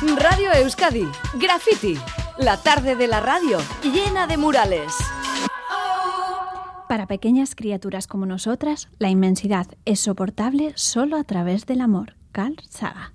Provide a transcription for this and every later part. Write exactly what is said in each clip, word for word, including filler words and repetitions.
Radio Euskadi, Graffiti, la tarde de la radio, llena de murales. Para pequeñas criaturas como nosotras, la inmensidad es soportable solo a través del amor. Carl Sagan.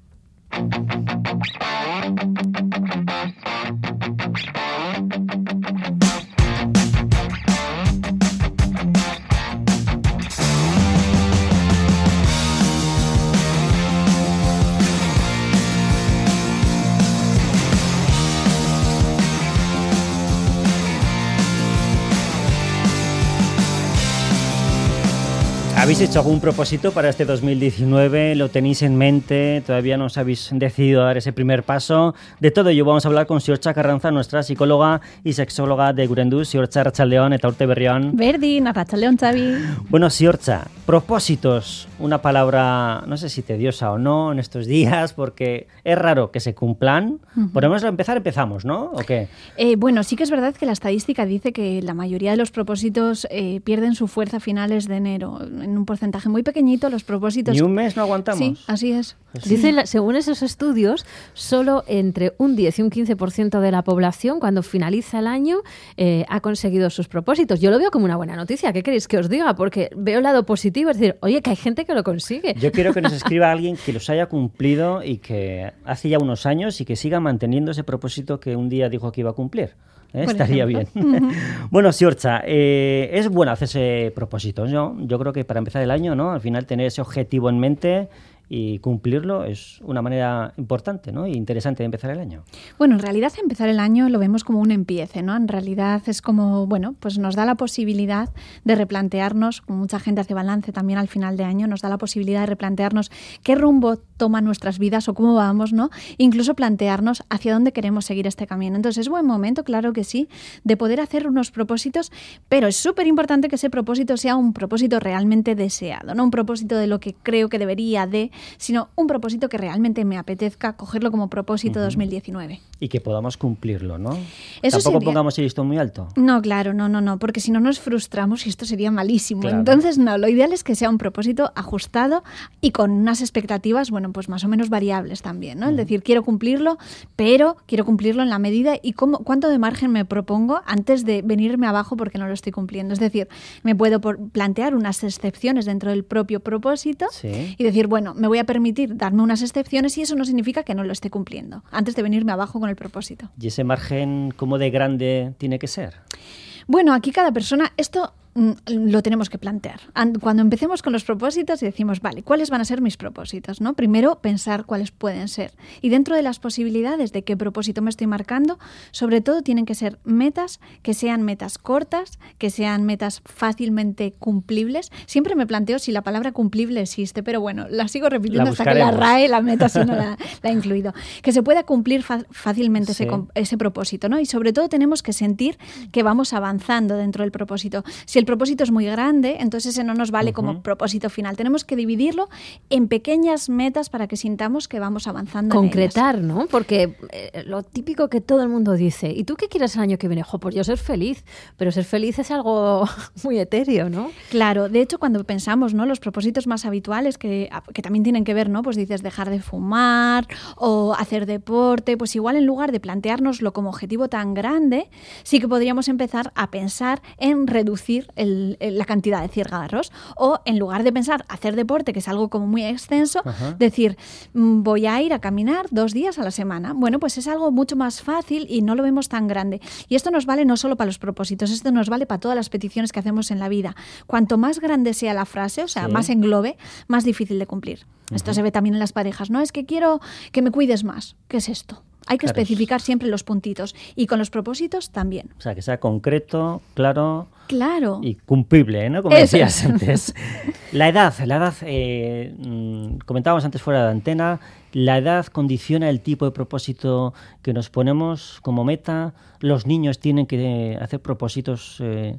¿Habéis hecho algún propósito para este dos mil diecinueve? ¿Lo tenéis en mente? ¿Todavía no os habéis decidido a dar ese primer paso? De todo ello vamos a hablar con Ziortza Carranza, nuestra psicóloga y sexóloga de Gurenduz. Ziortza, arratsaldeon eta urte berrion. Berdin, arratsaldeon, Xavi. Bueno, Ziortza, propósitos, una palabra, no sé si tediosa o no en estos días, porque es raro que se cumplan. Uh-huh. Podemos empezar, empezamos, ¿no? ¿O qué? Eh, bueno, sí que es verdad que la estadística dice que la mayoría de los propósitos eh, pierden su fuerza a finales de enero. En un porcentaje muy pequeñito, los propósitos... ¿Ni un mes no aguantamos? Sí, así es. Sí. Dice, según esos estudios, solo entre un diez y un quince por ciento de la población, cuando finaliza el año, eh, ha conseguido sus propósitos. Yo lo veo como una buena noticia. ¿Qué queréis que os diga? Porque veo el lado positivo, es decir, oye, que hay gente que lo consigue. Yo quiero que nos escriba alguien que los haya cumplido y que hace ya unos años y que siga manteniendo ese propósito que un día dijo que iba a cumplir. ¿Eh? Estaría ejemplo. Bien. Bueno, Ziortza, eh, es bueno hacerse propósitos, ¿no? Yo creo que para empezar el año, ¿no? Al final tener ese objetivo en mente y cumplirlo es una manera importante, ¿no? Y interesante de empezar el año. Bueno, en realidad empezar el año lo vemos como un empiece, ¿no? En realidad es como, bueno, pues nos da la posibilidad de replantearnos, como mucha gente hace balance también al final de año, nos da la posibilidad de replantearnos qué rumbo toman nuestras vidas o cómo vamos, ¿no? Incluso plantearnos hacia dónde queremos seguir este camino. Entonces es buen momento, claro que sí, de poder hacer unos propósitos, pero es súper importante que ese propósito sea un propósito realmente deseado, no un propósito de lo que creo que debería de, sino un propósito que realmente me apetezca cogerlo como propósito uh-huh. dos mil diecinueve. Y que podamos cumplirlo, ¿no? Eso Tampoco sería... pongamos el listón muy alto. No, claro, no, no, no, porque si no nos frustramos y esto sería malísimo. Claro. Entonces, no, lo ideal es que sea un propósito ajustado y con unas expectativas, bueno, pues más o menos variables también, ¿no? Uh-huh. Es decir, quiero cumplirlo, pero quiero cumplirlo en la medida y cómo, cuánto de margen me propongo antes de venirme abajo porque no lo estoy cumpliendo. Es decir, me puedo por plantear unas excepciones dentro del propio propósito sí. y decir, bueno, me voy a permitir darme unas excepciones y eso no significa que no lo esté cumpliendo, antes de venirme abajo con el propósito. ¿Y ese margen cómo de grande tiene que ser? Bueno, aquí cada persona, esto lo tenemos que plantear. Cuando empecemos con los propósitos y decimos, vale, ¿cuáles van a ser mis propósitos? ¿No? Primero, pensar cuáles pueden ser. Y dentro de las posibilidades de qué propósito me estoy marcando, sobre todo tienen que ser metas que sean metas cortas, que sean metas fácilmente cumplibles. Siempre me planteo si la palabra cumplible existe, pero bueno, la sigo repitiendo la hasta que la R A E, la meta, si no la, la ha incluido. Que se pueda cumplir fa- fácilmente sí. ese, ese propósito, ¿no? Y sobre todo tenemos que sentir que vamos avanzando dentro del propósito. Si el propósito es muy grande, entonces ese no nos vale uh-huh. como propósito final. Tenemos que dividirlo en pequeñas metas para que sintamos que vamos avanzando. Concretar, en ellas. ¿no? Porque eh, lo típico que todo el mundo dice, ¿y tú qué quieres el año que viene? Jo, pues yo ser feliz, pero ser feliz es algo muy etéreo, ¿no? Claro, de hecho cuando pensamos, ¿no? Los propósitos más habituales que, que también tienen que ver, ¿no? Pues dices dejar de fumar o hacer deporte, pues igual en lugar de planteárnoslo como objetivo tan grande, sí que podríamos empezar a pensar en reducir El, el, la cantidad de cigarros o en lugar de pensar hacer deporte, que es algo como muy extenso, uh-huh. decir voy a ir a caminar dos días a la semana. Bueno, pues es algo mucho más fácil y no lo vemos tan grande. Y esto nos vale no solo para los propósitos, esto nos vale para todas las peticiones que hacemos en la vida. Cuanto más grande sea la frase, o sea, sí. más englobe, más difícil de cumplir. Uh-huh. Esto se ve también en las parejas, ¿no? Es que quiero que me cuides más. ¿Qué es esto? Hay que claro. especificar siempre los puntitos. Y con los propósitos también. O sea, que sea concreto, claro... Claro. Y cumplible, ¿no? Como Eso. decías antes. La edad, la edad, eh, comentábamos antes fuera de antena, la edad condiciona el tipo de propósito que nos ponemos como meta. Los niños tienen que hacer propósitos eh,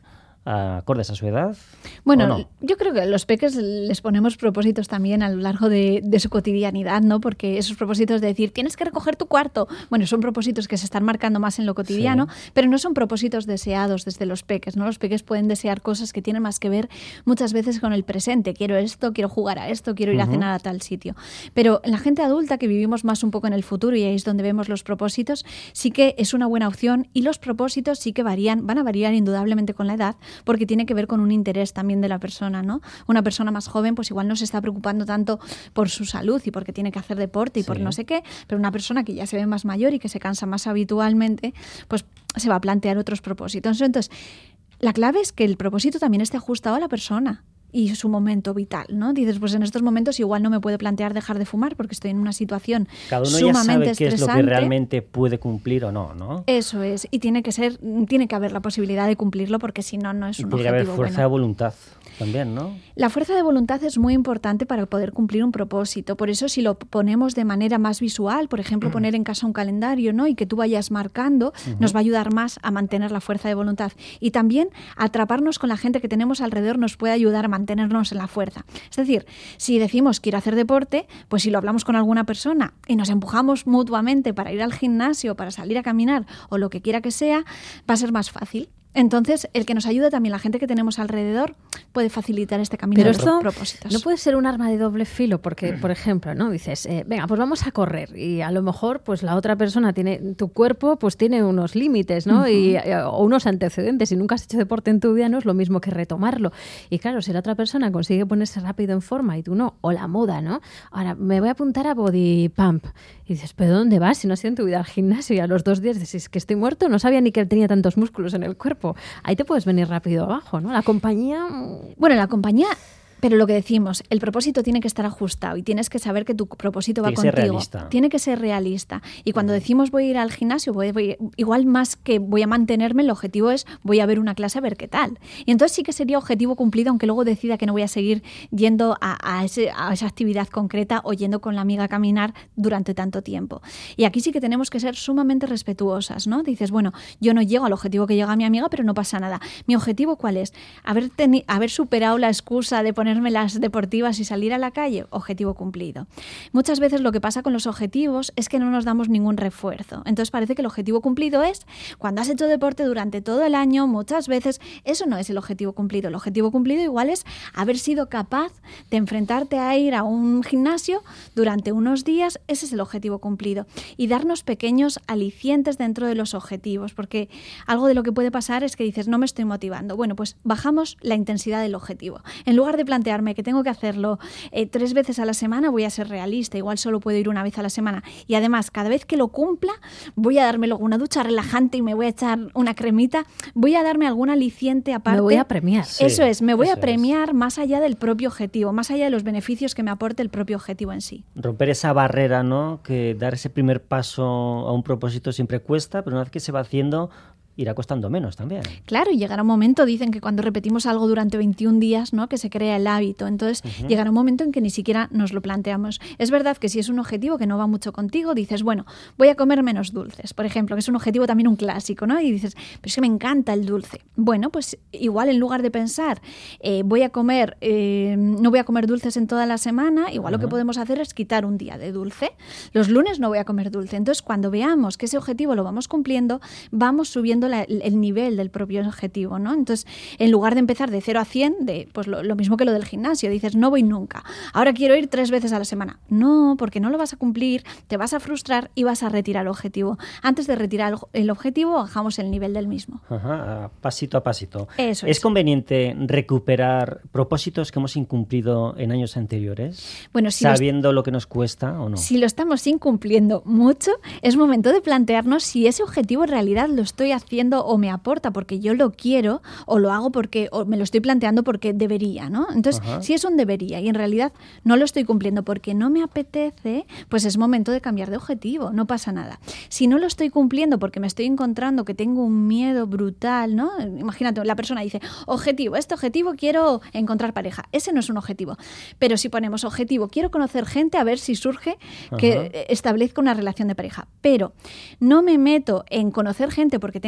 acordes a su edad? Bueno, no? yo creo que a los peques les ponemos propósitos también a lo largo de, de su cotidianidad, ¿no? Porque esos propósitos de decir, tienes que recoger tu cuarto, bueno, son propósitos que se están marcando más en lo cotidiano, sí. pero no son propósitos deseados desde los peques, ¿no? Los peques pueden desear cosas que tienen más que ver muchas veces con el presente. Quiero esto, quiero jugar a esto, quiero ir uh-huh. a cenar a tal sitio. Pero la gente adulta que vivimos más un poco en el futuro, y ahí es donde vemos los propósitos, sí que es una buena opción, y los propósitos sí que varían, van a variar indudablemente con la edad, porque tiene que ver con un interés también de la persona, ¿no? Una persona más joven pues igual no se está preocupando tanto por su salud y porque tiene que hacer deporte y sí. por no sé qué, pero una persona que ya se ve más mayor y que se cansa más habitualmente, pues se va a plantear otros propósitos. Entonces, la clave es que el propósito también esté ajustado a la persona y su momento vital, ¿no? Dices, pues en estos momentos igual no me puedo plantear dejar de fumar porque estoy en una situación Cada uno sumamente ya sabe qué estresante. Es lo que realmente puede cumplir o no, ¿no? Eso es, y tiene que ser, tiene que haber la posibilidad de cumplirlo porque si no, no es y un tiene objetivo que haber fuerza bueno. de voluntad también, ¿no? La fuerza de voluntad es muy importante para poder cumplir un propósito. Por eso, si lo ponemos de manera más visual, por ejemplo, uh-huh. poner en casa un calendario, ¿no? Y que tú vayas marcando, uh-huh. nos va a ayudar más a mantener la fuerza de voluntad. Y también atraparnos con la gente que tenemos alrededor nos puede ayudar a mantenernos en la fuerza. Es decir, si decimos quiero hacer deporte, pues si lo hablamos con alguna persona y nos empujamos mutuamente para ir al gimnasio, para salir a caminar o lo que quiera que sea, va a ser más fácil. Entonces, el que nos ayude también, la gente que tenemos alrededor, puede facilitar este camino Pero de esto propósitos. No puede ser un arma de doble filo, porque, por ejemplo, ¿no? Dices, eh, venga, pues vamos a correr, y a lo mejor pues la otra persona tiene, tu cuerpo pues tiene unos límites, ¿no? Uh-huh. y, o unos antecedentes, y nunca has hecho deporte en tu vida, no es lo mismo que retomarlo. Y claro, si la otra persona consigue ponerse rápido en forma y tú no, o la moda, ¿no? Ahora, me voy a apuntar a Body Pump. Y dices, ¿pero dónde vas? Si no has ido en tu vida al gimnasio, y a los dos días dices, que estoy muerto, no sabía ni que él tenía tantos músculos en el cuerpo. Ahí te puedes venir rápido abajo, ¿no? La compañía... Bueno, la compañía... Pero lo que decimos, el propósito tiene que estar ajustado y tienes que saber que tu propósito va tiene que contigo. Ser realista. Tiene que ser realista. Y cuando decimos voy a ir al gimnasio, voy, voy, igual más que voy a mantenerme, el objetivo es voy a ver una clase a ver qué tal. Y entonces sí que sería objetivo cumplido, aunque luego decida que no voy a seguir yendo a, a, ese, a esa actividad concreta o yendo con la amiga a caminar durante tanto tiempo. Y aquí sí que tenemos que ser sumamente respetuosas, ¿no? Dices, bueno, yo no llego al objetivo que llega mi amiga, pero no pasa nada. ¿Mi objetivo cuál es? Haber, teni- haber superado la excusa de poner ponerme las deportivas y salir a la calle, objetivo cumplido. Muchas veces lo que pasa con los objetivos es que no nos damos ningún refuerzo. Entonces parece que el objetivo cumplido es cuando has hecho deporte durante todo el año, muchas veces. Eso no es el objetivo cumplido. El objetivo cumplido igual es haber sido capaz de enfrentarte a ir a un gimnasio durante unos días. Ese es el objetivo cumplido. Y darnos pequeños alicientes dentro de los objetivos, porque algo de lo que puede pasar es que dices, no me estoy motivando. Bueno, pues bajamos la intensidad del objetivo. En lugar de plantearme que tengo que hacerlo eh, tres veces a la semana, voy a ser realista. Igual solo puedo ir una vez a la semana. Y además, cada vez que lo cumpla, voy a darme luego una ducha relajante y me voy a echar una cremita. Voy a darme algún aliciente aparte. Me voy a premiar. Sí, eso es, me voy a premiar es. más allá del propio objetivo, más allá de los beneficios que me aporte el propio objetivo en sí. Romper esa barrera, ¿no? Que dar ese primer paso a un propósito siempre cuesta, pero una vez que se va haciendo, irá costando menos también. Claro, y llegará un momento, dicen que cuando repetimos algo durante veintiún días, ¿no? Que se crea el hábito. Entonces, uh-huh. llegará un momento en que ni siquiera nos lo planteamos. Es verdad que si es un objetivo que no va mucho contigo, dices, bueno, voy a comer menos dulces, por ejemplo, que es un objetivo también un clásico, ¿no? Y dices, pero es que me encanta el dulce. Bueno, pues igual en lugar de pensar, eh, voy a comer, eh, no voy a comer dulces en toda la semana, igual uh-huh. lo que podemos hacer es quitar un día de dulce. Los lunes no voy a comer dulce. Entonces, cuando veamos que ese objetivo lo vamos cumpliendo, vamos subiendo La, el nivel del propio objetivo, ¿no? Entonces, en lugar de empezar de cero a cien, de, pues lo, lo mismo que lo del gimnasio, dices, no voy nunca, ahora quiero ir tres veces a la semana. No, porque no lo vas a cumplir, te vas a frustrar y vas a retirar el objetivo. Antes de retirar el objetivo, bajamos el nivel del mismo. Ajá, pasito a pasito. Eso ¿Es, es conveniente recuperar propósitos que hemos incumplido en años anteriores? Bueno, si sabiendo lo, lo que nos cuesta o no. Si lo estamos incumpliendo mucho, es momento de plantearnos si ese objetivo en realidad lo estoy haciendo o me aporta porque yo lo quiero, o lo hago porque o me lo estoy planteando porque debería, ¿no? Entonces, Ajá. si es un debería y en realidad no lo estoy cumpliendo porque no me apetece, pues es momento de cambiar de objetivo, no pasa nada. Si no lo estoy cumpliendo porque me estoy encontrando que tengo un miedo brutal, ¿no? Imagínate, la persona dice, objetivo, este objetivo quiero encontrar pareja. Ese no es un objetivo. Pero si ponemos objetivo, quiero conocer gente a ver si surge que Ajá. establezca una relación de pareja. Pero no me meto en conocer gente porque tengo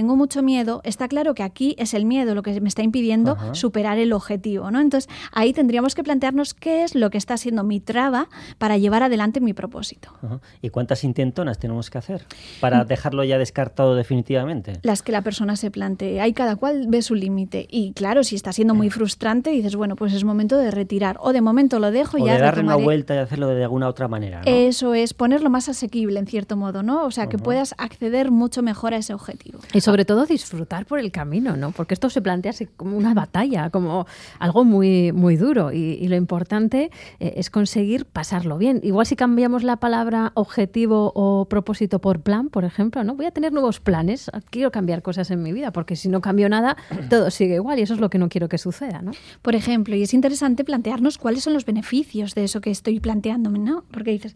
tengo mucho miedo, está claro que aquí es el miedo lo que me está impidiendo Ajá. superar el objetivo, ¿no? Entonces, ahí tendríamos que plantearnos qué es lo que está siendo mi traba para llevar adelante mi propósito. Ajá. ¿Y cuántas intentonas tenemos que hacer para dejarlo ya descartado definitivamente? Las que la persona se plantee. Ahí cada cual ve su límite. Y claro, si está siendo muy frustrante, dices, bueno, pues es momento de retirar. O de momento lo dejo y o ya de darle retomaré. una vuelta y hacerlo de alguna otra manera, ¿no? Eso es, ponerlo más asequible en cierto modo, ¿no? O sea, que Ajá. puedas acceder mucho mejor a ese objetivo. Y sobre todo disfrutar por el camino, ¿no? Porque esto se plantea así como una batalla, como algo muy, muy duro. Y, y lo importante eh, es conseguir pasarlo bien. Igual si cambiamos la palabra objetivo o propósito por plan, por ejemplo, ¿no? Voy a tener nuevos planes, quiero cambiar cosas en mi vida, porque si no cambio nada, todo sigue igual y eso es lo que no quiero que suceda, ¿no? Por ejemplo, y es interesante plantearnos cuáles son los beneficios de eso que estoy planteándome, ¿no? Porque dices,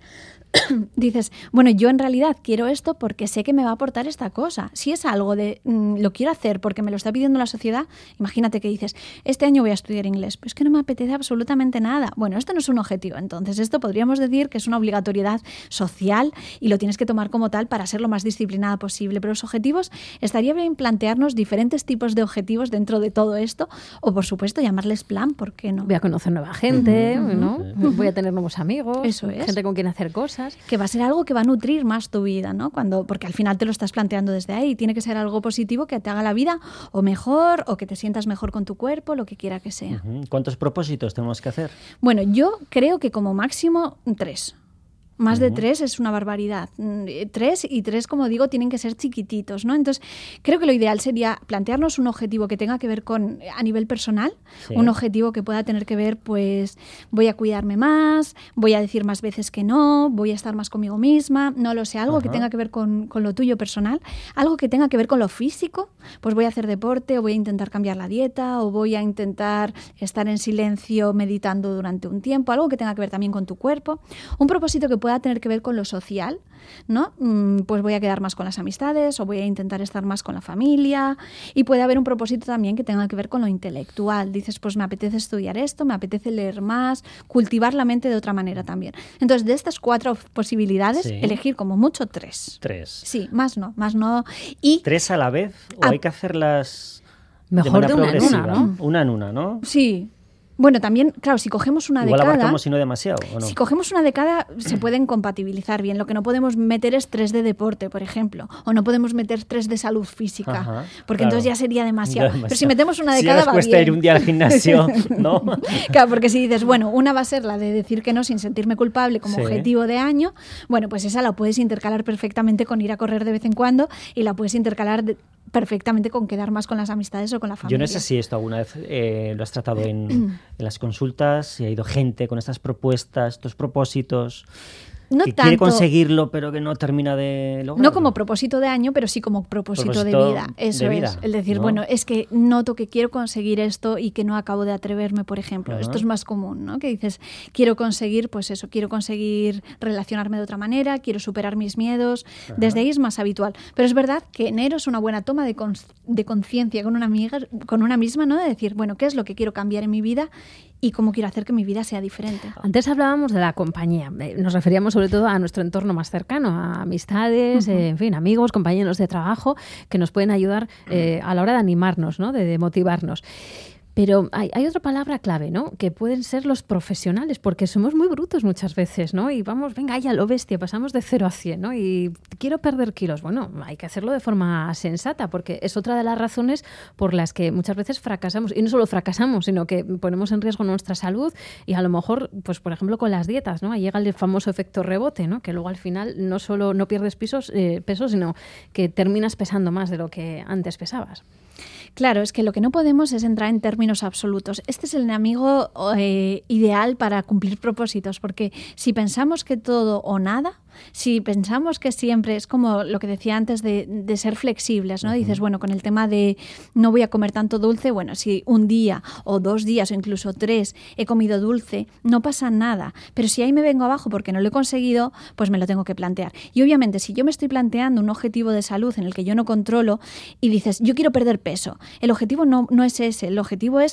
dices, bueno, yo en realidad quiero esto porque sé que me va a aportar esta cosa. Si es algo de, mmm, lo quiero hacer porque me lo está pidiendo la sociedad, imagínate que dices, este año voy a estudiar inglés, pero es que no me apetece absolutamente nada. Bueno, esto no es un objetivo, entonces esto podríamos decir que es una obligatoriedad social y lo tienes que tomar como tal para ser lo más disciplinada posible. Pero los objetivos, estaría bien plantearnos diferentes tipos de objetivos dentro de todo esto o, por supuesto, llamarles plan, ¿por qué no? Voy a conocer nueva gente, uh-huh, ¿no? Uh-huh. Voy a tener nuevos amigos, eso es. Gente con quien hacer cosas. Que va a ser algo que va a nutrir más tu vida, ¿no? Cuando, porque al final te lo estás planteando desde ahí. Tiene que ser algo positivo que te haga la vida o mejor o que te sientas mejor con tu cuerpo, lo que quiera que sea. Uh-huh. ¿Cuántos propósitos tenemos que hacer? Bueno, yo creo que como máximo tres. Más uh-huh. de tres es una barbaridad. Tres y tres, como digo, tienen que ser chiquititos, ¿no? Entonces, creo que lo ideal sería plantearnos un objetivo que tenga que ver con, a nivel personal, sí. un objetivo que pueda tener que ver, pues, voy a cuidarme más, voy a decir más veces que no, voy a estar más conmigo misma, no lo sé, algo uh-huh. que tenga que ver con, con lo tuyo personal, algo que tenga que ver con lo físico, pues voy a hacer deporte o voy a intentar cambiar la dieta o voy a intentar estar en silencio meditando durante un tiempo, algo que tenga que ver también con tu cuerpo, un propósito que pueda tener que ver con lo social, ¿no? Pues voy a quedar más con las amistades o voy a intentar estar más con la familia y puede haber un propósito también que tenga que ver con lo intelectual. Dices, pues me apetece estudiar esto, me apetece leer más, cultivar la mente de otra manera también. Entonces, de estas cuatro posibilidades, sí. elegir como mucho tres. Tres. Sí, más no, más no. Y ¿tres a la vez? ¿O a... hay que hacerlas mejor de, de una en una, ¿no? Una en una, ¿no? Sí. Bueno, también, claro, si cogemos una Igual década... Igual abarcamos y no demasiado, ¿o no? Si cogemos una década, se pueden compatibilizar bien. Lo que no podemos meter es tres de deporte, por ejemplo. O no podemos meter tres de salud física. Ajá, porque claro. entonces ya sería demasiado. demasiado. Pero si metemos una década, si ya va cuesta bien. ir un día al gimnasio, ¿no? Claro, porque si dices, bueno, una va a ser la de decir que no sin sentirme culpable como sí. objetivo de año, bueno, pues esa la puedes intercalar perfectamente con ir a correr de vez en cuando y la puedes intercalar... De, perfectamente con quedar más con las amistades o con la familia. Yo no sé si esto alguna vez eh, lo has tratado en, en las consultas, si ha ido gente con estas propuestas, estos propósitos... No que tanto, quiere conseguirlo, pero que no termina de lograrlo. No como propósito de año, pero sí como propósito, propósito de vida. Eso de vida, es. El decir, ¿no? bueno, es que noto que quiero conseguir esto y que no acabo de atreverme, por ejemplo. Uh-huh. Esto es más común, ¿no? Que dices, quiero conseguir, pues eso, quiero conseguir relacionarme de otra manera, quiero superar mis miedos. Uh-huh. Desde ahí es más habitual. Pero es verdad que enero es una buena toma de, con, de conciencia con una amiga, con una misma, ¿no? De decir, bueno, ¿qué es lo que quiero cambiar en mi vida? Y cómo quiero hacer que mi vida sea diferente. Antes hablábamos de la compañía. Nos referíamos sobre todo a nuestro entorno más cercano, a amistades, uh-huh. eh, en fin, amigos, compañeros de trabajo que nos pueden ayudar eh, a la hora de animarnos, ¿no? de, de motivarnos. Pero hay, hay otra palabra clave, ¿no? Que pueden ser los profesionales, porque somos muy brutos muchas veces, ¿no? Y vamos, venga, ya lo bestia, pasamos de cero a cien, ¿no? Y quiero perder kilos. Bueno, hay que hacerlo de forma sensata, porque es otra de las razones por las que muchas veces fracasamos. Y no solo fracasamos, sino que ponemos en riesgo nuestra salud y a lo mejor, pues por ejemplo, con las dietas, ¿no? Ahí llega el famoso efecto rebote, ¿no? Que luego al final no solo no pierdes pisos, eh, peso, sino que terminas pesando más de lo que antes pesabas. Claro, es que lo que no podemos es entrar en términos absolutos. Este es el enemigo eh, ideal para cumplir propósitos, porque si pensamos que todo o nada, si pensamos que siempre es como lo que decía antes de, de ser flexibles, ¿no? Uh-huh. Dices, bueno, con el tema de no voy a comer tanto dulce, bueno, si un día o dos días o incluso tres he comido dulce, no pasa nada. Pero si ahí me vengo abajo porque no lo he conseguido, pues me lo tengo que plantear. Y obviamente, si yo me estoy planteando un objetivo de salud en el que yo no controlo y dices, yo quiero perder peso, el objetivo no, no es ese, el objetivo es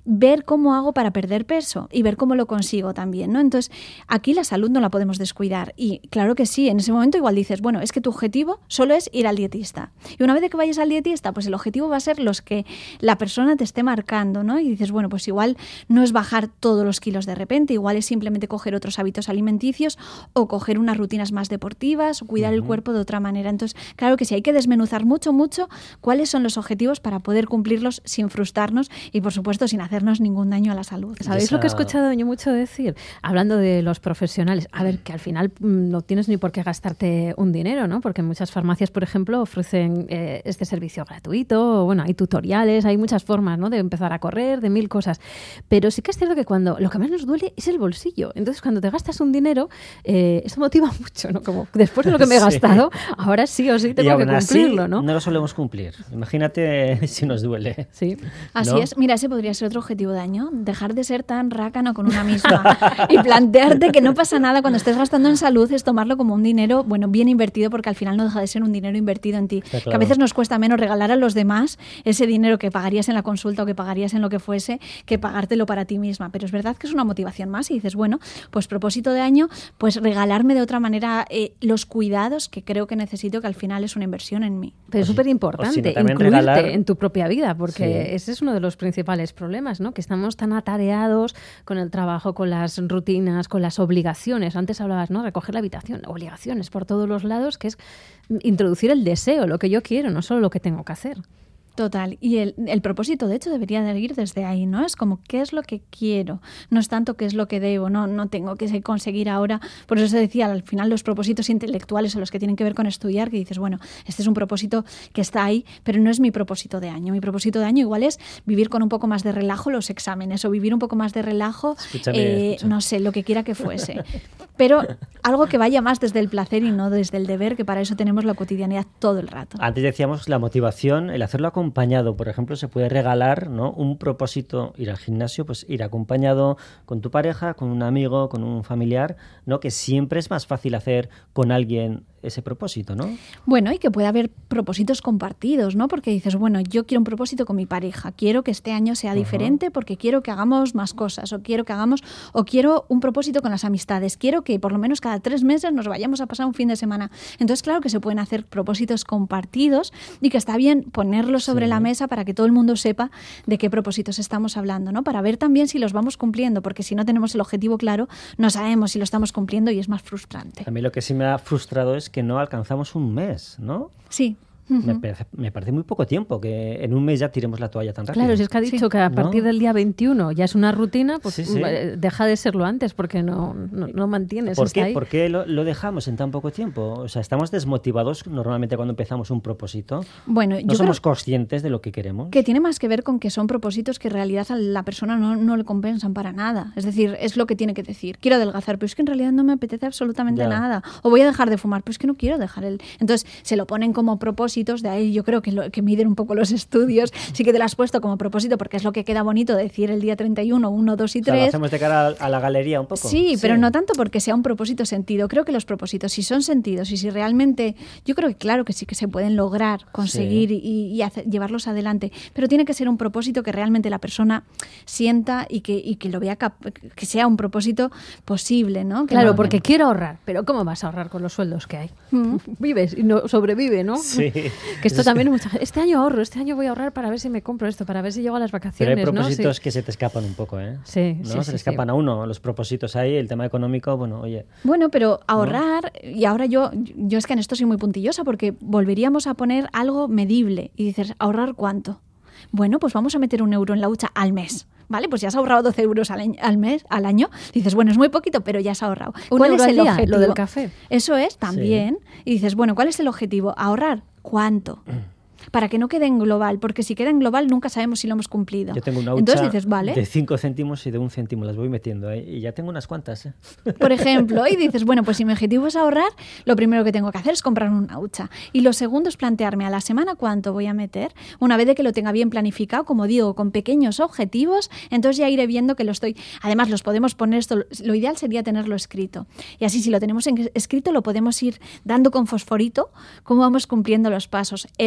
ver cómo hago para perder peso y ver cómo lo consigo también, ¿no? Entonces, aquí la salud no la podemos descuidar. Y claro que sí, en ese momento igual dices, bueno, es que tu objetivo solo es ir al dietista. Y una vez de que vayas al dietista, pues el objetivo va a ser los que la persona te esté marcando, ¿no? Y dices, bueno, pues igual no es bajar todos los kilos de repente, igual es simplemente coger otros hábitos alimenticios o coger unas rutinas más deportivas o cuidar uh-huh. el cuerpo de otra manera. Entonces, claro que sí, hay que desmenuzar mucho, mucho cuáles son los objetivos para poder cumplirlos sin frustrarnos y, por supuesto, sin hacernos ningún daño a la salud. ¿Sabéis Esa... lo que he escuchado yo mucho decir? Hablando de los profesionales, a ver, que al final no tienes ni por qué gastarte un dinero, ¿no? Porque muchas farmacias, por ejemplo, ofrecen eh, este servicio gratuito, o, bueno, hay tutoriales, hay muchas formas, ¿no? De empezar a correr, de mil cosas. Pero sí que es cierto que cuando lo que más nos duele es el bolsillo. Entonces, cuando te gastas un dinero, eh, eso motiva mucho, ¿no? Como después de lo que me he gastado, sí. ahora sí o sí tengo que cumplirlo, así, ¿no? No lo solemos cumplir. Imagínate si nos duele. Sí. Así ¿no? es. Mira, ese podría ser otro objetivo de año. Dejar de ser tan rácano con una misma y plantearte que no pasa nada cuando estés gastando en salud, es tomarlo como un dinero, bueno, bien invertido, porque al final no deja de ser un dinero invertido en ti. Sí, claro. Que a veces nos cuesta menos regalar a los demás ese dinero que pagarías en la consulta o que pagarías en lo que fuese, que pagártelo para ti misma. Pero es verdad que es una motivación más y dices, bueno, pues propósito de año, pues regalarme de otra manera eh, los cuidados que creo que necesito, que al final es una inversión en mí. Pero es súper importante si no, incluirte regalar... en tu propia vida, porque sí. ese es uno de los principales problemas, ¿no? Que estamos tan atareados con el trabajo, con las rutinas, con las obligaciones. Antes hablabas, ¿no? Recoger la habitación, obligaciones por todos los lados, que es introducir el deseo, lo que yo quiero, no solo lo que tengo que hacer. Total. Y el, el propósito, de hecho, debería de ir desde ahí, ¿no? Es como, ¿qué es lo que quiero? No es tanto qué es lo que debo, no, no tengo que conseguir ahora. Por eso se decía, al final, los propósitos intelectuales o los que tienen que ver con estudiar, que dices, bueno, este es un propósito que está ahí, pero no es mi propósito de año. Mi propósito de año igual es vivir con un poco más de relajo los exámenes o vivir un poco más de relajo, eh, escúchame. no sé, lo que quiera que fuese. Pero algo que vaya más desde el placer y no desde el deber, que para eso tenemos la cotidianidad todo el rato. Antes decíamos la motivación, el hacerlo acompañado. acompañado, por ejemplo, se puede regalar, ¿no? Un propósito, ir al gimnasio, pues ir acompañado con tu pareja, con un amigo, con un familiar, ¿no? Que siempre es más fácil hacer con alguien ese propósito, ¿no? Bueno, y que puede haber propósitos compartidos, ¿no? Porque dices, bueno, yo quiero un propósito con mi pareja, quiero que este año sea uh-huh. diferente porque quiero que hagamos más cosas, o quiero que hagamos, o quiero un propósito con las amistades, quiero que por lo menos cada tres meses nos vayamos a pasar un fin de semana. Entonces, claro que se pueden hacer propósitos compartidos y que está bien ponerlos sobre sí. la mesa para que todo el mundo sepa de qué propósitos estamos hablando, ¿no? Para ver también si los vamos cumpliendo, porque si no tenemos el objetivo claro, no sabemos si lo estamos cumpliendo y es más frustrante. A mí lo que sí me ha frustrado es que no alcanzamos un mes, ¿no? Sí. Uh-huh. Me, parece, me parece muy poco tiempo que en un mes ya tiremos la toalla tan rápido. Claro, si es que ha dicho sí. que a partir ¿no? del día veintiuno ya es una rutina, pues sí, sí. deja de serlo antes porque no, no, no mantienes. ¿Por qué, ahí. ¿Por qué lo, lo dejamos en tan poco tiempo? O sea, ¿estamos desmotivados normalmente cuando empezamos un propósito? Bueno, ¿No yo somos creo conscientes de lo que queremos? Que tiene más que ver con que son propósitos que en realidad a la persona no, no le compensan para nada. Es decir, es lo que tiene que decir. Quiero adelgazar, pero es que en realidad no me apetece absolutamente ya. nada. O voy a dejar de fumar, pero es que no quiero dejar el... Entonces, se lo ponen como propósitos, de ahí yo creo Que, lo, que miden un poco los estudios, sí que te lo has puesto como propósito porque es lo que queda bonito decir el día treinta y uno, uno, dos y tres. O sea, lo hacemos de cara a, a la galería un poco. Sí, sí, pero no tanto porque sea un propósito sentido. Creo que los propósitos, si son sentidos y si realmente, yo creo que claro que sí que se pueden lograr, conseguir sí. y, y hacer, llevarlos adelante, pero tiene que ser un propósito que realmente la persona sienta y que, y que lo vea, cap- que sea un propósito posible, ¿no? Que claro, no, porque quiero ahorrar, pero ¿cómo vas a ahorrar con los sueldos que hay? Mm. Vives y no sobrevive, ¿no? Sí. Que esto también mucha gente. Este año ahorro, este año voy a ahorrar para ver si me compro esto, para ver si llego a las vacaciones. Pero hay propósitos ¿no? sí. que se te escapan un poco, ¿eh? Sí, ¿no? sí, Se sí, le escapan sí. a uno los propósitos ahí, el tema económico, bueno, oye. Bueno, pero ahorrar, ¿no? Y ahora yo, yo es que en esto soy muy puntillosa porque volveríamos a poner algo medible y dices, ¿ahorrar cuánto? Bueno, pues vamos a meter un euro en la hucha al mes. Vale, pues ya has ahorrado doce euros al año, al mes, al año. Dices, bueno, es muy poquito, pero ya has ahorrado. ¿Un ¿Cuál euro es el el día? objetivo? Lo del café. Eso es, también. Sí. Y dices, bueno, ¿cuál es el objetivo? ¿Ahorrar cuánto? Para que no quede en global, porque si queda en global nunca sabemos si lo hemos cumplido. Yo tengo una hucha Entonces dices, vale. de cinco céntimos y de un céntimo, las voy metiendo ahí y ya tengo unas cuantas. ¿eh? Por ejemplo, y dices, bueno, pues si mi objetivo es ahorrar, lo primero que tengo que hacer es comprar una hucha. Y lo segundo es plantearme a la semana cuánto voy a meter. Una vez de que lo tenga bien planificado, como digo, con pequeños objetivos, entonces ya iré viendo que lo estoy... Además, los podemos poner esto, lo ideal sería tenerlo escrito. Y así, si lo tenemos escrito, lo podemos ir dando con fosforito cómo vamos cumpliendo los pasos. El ver que los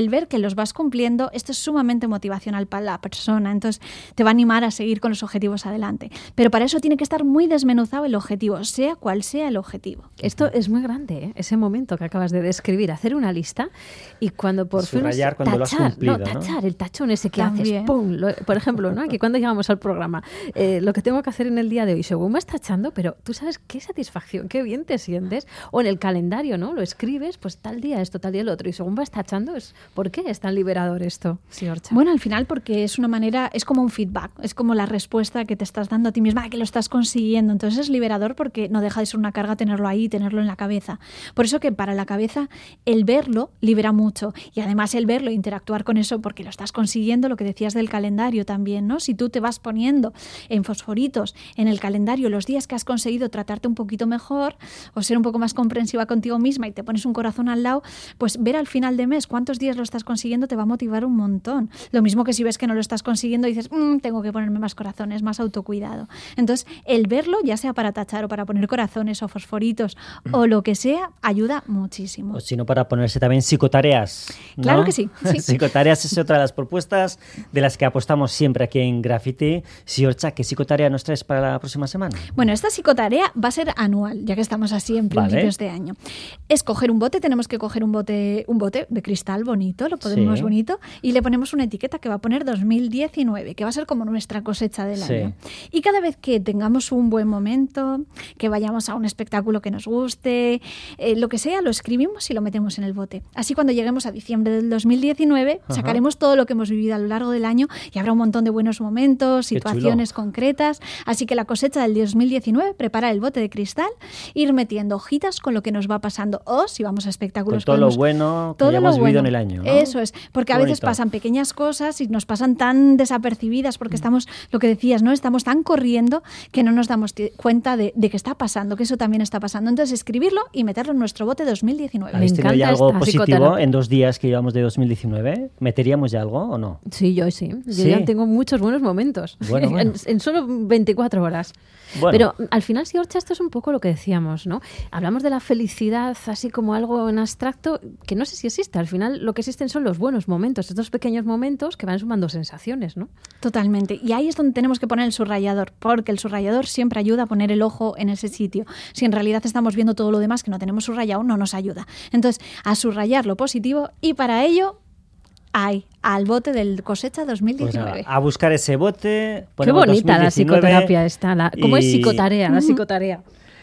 los vas cumpliendo, esto es sumamente motivacional para la persona, entonces te va a animar a seguir con los objetivos adelante. Pero para eso tiene que estar muy desmenuzado el objetivo, sea cual sea el objetivo. Esto es muy grande, ¿eh? Ese momento que acabas de describir, hacer una lista y cuando por fin subrayar cuando tachar, lo has cumplido, no, tachar ¿no? el tachón ese que También. haces, ¡pum! Lo, por ejemplo, ¿no? Que cuando llegamos al programa, eh, lo que tengo que hacer en el día de hoy, según vas tachando, pero tú sabes qué satisfacción, qué bien te sientes, o en el calendario, ¿no? Lo escribes, pues tal día esto, tal día el otro, y según vas tachando, es ¿por qué es tan liberador esto, Siorcha? Bueno, al final porque es una manera, es como un feedback, es como la respuesta que te estás dando a ti misma, que lo estás consiguiendo. Entonces es liberador porque no deja de ser una carga tenerlo ahí, tenerlo en la cabeza. Por eso que para la cabeza el verlo libera mucho y además el verlo, interactuar con eso porque lo estás consiguiendo, lo que decías del calendario también, ¿no? Si tú te vas poniendo en fosforitos en el calendario los días que has conseguido tratarte un poquito mejor o ser un poco más comprensiva contigo misma y te pones un corazón al lado, pues ver al final de mes cuántos días lo estás consiguiendo te va a motivar un montón. Lo mismo que si ves que no lo estás consiguiendo y dices, mmm, tengo que ponerme más corazones, más autocuidado. Entonces, el verlo, ya sea para tachar o para poner corazones o fosforitos o lo que sea, ayuda muchísimo. O si no, para ponerse también psicotareas, ¿no? Claro que sí. sí. Psicotareas es otra de las propuestas de las que apostamos siempre aquí en Graffiti. Siorcha, ¿qué psicotarea nos traes para la próxima semana? Bueno, esta psicotarea va a ser anual, ya que estamos así en principios Vale. de año. Es coger un bote, tenemos que coger un bote, un bote de cristal bonito, lo ponemos Sí. bonito, y le ponemos una etiqueta que va a poner dos mil diecinueve, que va a ser como nuestra cosecha del Sí. año. Y cada vez que tengamos un buen momento, que vayamos a un espectáculo que nos guste, eh, lo que sea, lo escribimos y lo metemos en el bote. Así cuando lleguemos a diciembre del dos mil diecinueve, Ajá. sacaremos todo lo que hemos vivido a lo largo del año y habrá un montón de buenos momentos, Qué situaciones chulo. concretas. Así que la cosecha del dos mil diecinueve, preparar el bote de cristal, ir metiendo hojitas con lo que nos va pasando. O si vamos a espectáculos, Con todo lo podemos- bueno que todo hayamos lo vivido bueno. en el año, ¿no? Eso es, porque Qué a veces bonito. pasan pequeñas cosas y nos pasan tan desapercibidas porque estamos, lo que decías, ¿no? Estamos tan corriendo que no nos damos ti- cuenta de, de que está pasando, que eso también está pasando. Entonces, escribirlo y meterlo en nuestro bote dos mil diecinueve. Me ¿Habéis tenido ya encanta algo esta positivo psicoterapia. en dos días que llevamos de dos mil diecinueve? ¿Meteríamos ya algo o no? Sí, yo sí. Yo Sí. ya tengo muchos buenos momentos. Bueno, bueno. en, en solo veinticuatro horas. Bueno. Pero al final, Siorcha, esto es un poco lo que decíamos, ¿no? Hablamos de la felicidad así como algo en abstracto, que no sé si existe. Al final lo que existen son los buenos momentos, estos pequeños momentos que van sumando sensaciones, ¿no? Totalmente. Y ahí es donde tenemos que poner el subrayador, porque el subrayador siempre ayuda a poner el ojo en ese sitio. Si en realidad estamos viendo todo lo demás que no tenemos subrayado, no nos ayuda. Entonces, a subrayar lo positivo y para ello, hay al bote del cosecha dos mil Pues diecinueve. nada, a buscar ese bote. Qué ponemos bonita la dos mil diecinueve psicoterapia esta. La, ¿Cómo es y- psicotarea? La psicotarea.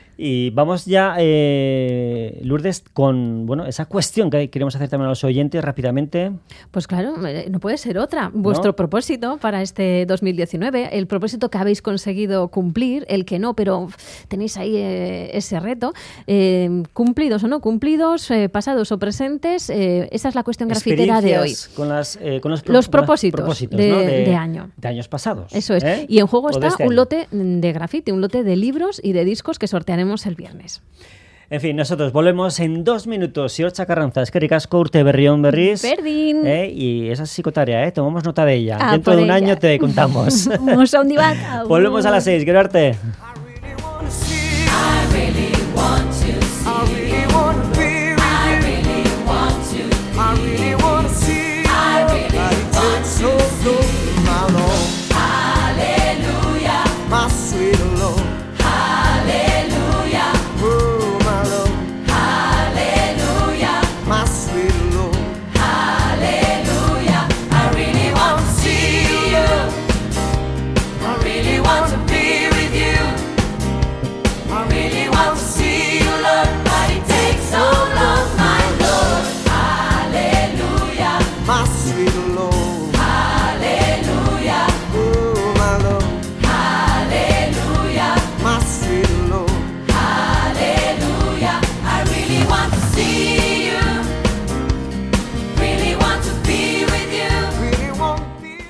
Y vamos ya, eh, Lourdes, con bueno esa cuestión que queremos hacer también a los oyentes rápidamente. Pues claro, eh, no puede ser otra. Vuestro ¿No? propósito para este dos mil diecinueve, el propósito que habéis conseguido cumplir, el que no, pero tenéis ahí eh, ese reto, eh, cumplidos o no cumplidos, eh, pasados o presentes, eh, esa es la cuestión grafitera de hoy. Experiencias Con, las, eh, con los, pro- Los con los propósitos de- ¿no? de año. De años pasados. Eso es. ¿eh? Y en juego O de está este un año. lote de grafiti, un lote de libros y de discos que sortearemos el viernes. En fin, nosotros volvemos en dos minutos. Siorcha Carranza, eskerrik asko urte berrión berriz. Berdin. ¿eh? Y esa es psicotarea, ¿eh? Tomamos nota de ella. Ah, Dentro por de un ella. año te contamos. Musa handi bat, agur. Volvemos a las seis. Gero arte.